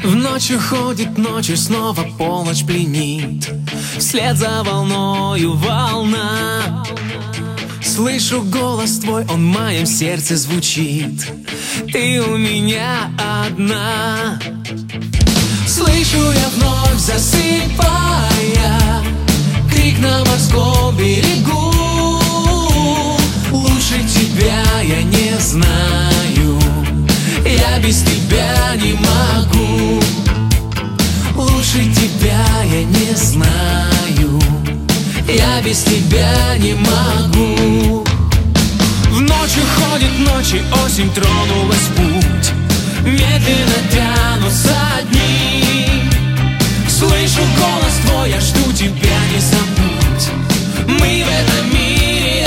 В ночь уходит ночь, и снова полночь пленит. Вслед за волною волна. Слышу голос твой, он в моем сердце звучит. Ты у меня одна. Слышу я вновь, засыпая, крик на морском берегу. Лучше тебя я не знаю, я без тебя не могу. Лучше тебя я не знаю, я без тебя не могу. В ночь уходит ночь, и осень тронулась в путь. Медленно тянутся дни. Слышу голос твой, я жду тебя, не забудь. Мы в этом мире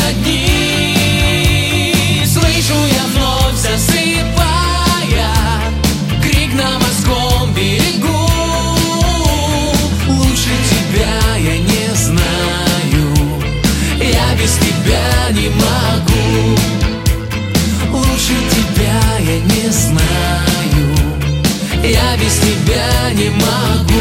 одни. Слышу я вновь, засыпая, крик на морском берегу. Лучше тебя я не знаю, я без тебя не могу. Лучше тебя я не знаю, я без тебя не могу.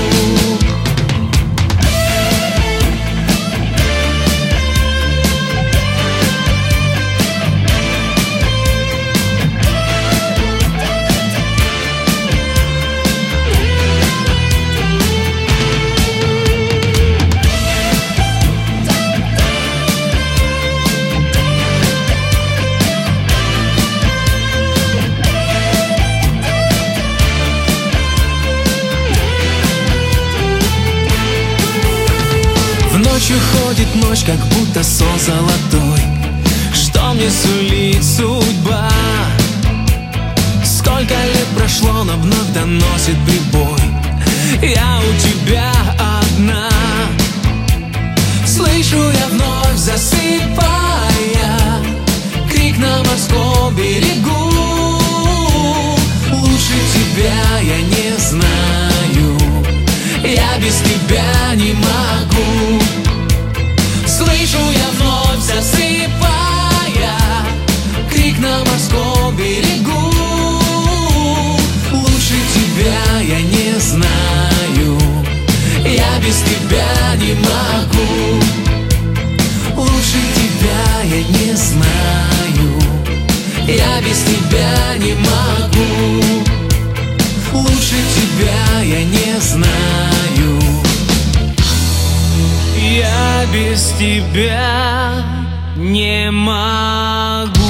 Ночь уходит ночь, как будто сон золотой. Что мне сулит судьба? Сколько лет прошло, но вновь доносит прибой. Я у тебя одна. Слышу я вновь, засыпая, крик на морском берегу. Лучше тебя я не знаю, я без тебя не могу. Слышу я вновь, засыпая, крик на морском берегу. Лучше тебя я не знаю, я без тебя не могу. Lучше тебя я не знаю, я без тебя не могу. Лучше тебя я не знаю, я без тебя не могу.